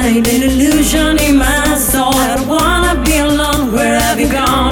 mind, an illusion in my soul. I don't wanna be alone, where have you gone?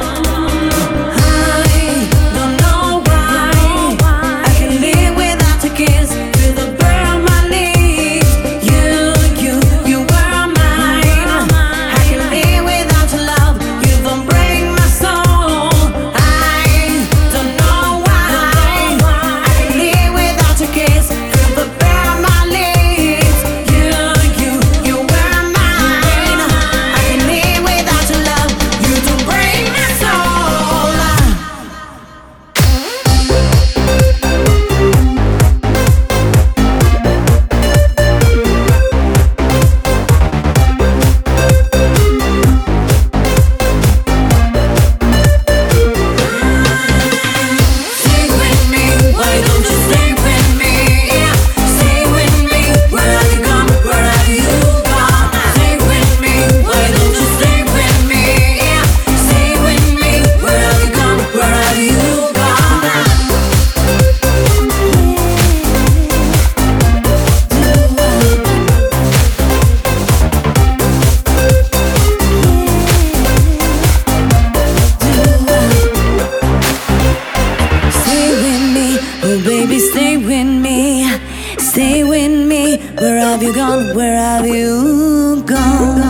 Baby, stay with me, stay with me. Where have you gone? Where have you gone?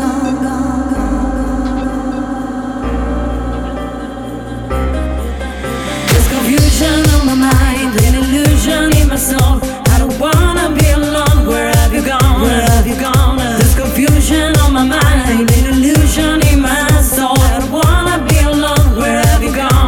There's confusion on my mind, an illusion in my soul. I don't wanna be alone. Where have you gone? Where have you gone? There's confusion on my mind, an illusion in my soul. I don't wanna be alone. Where have you gone?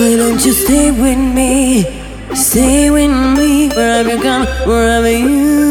Just stay with me, stay with me. Where have you gone? Where have you?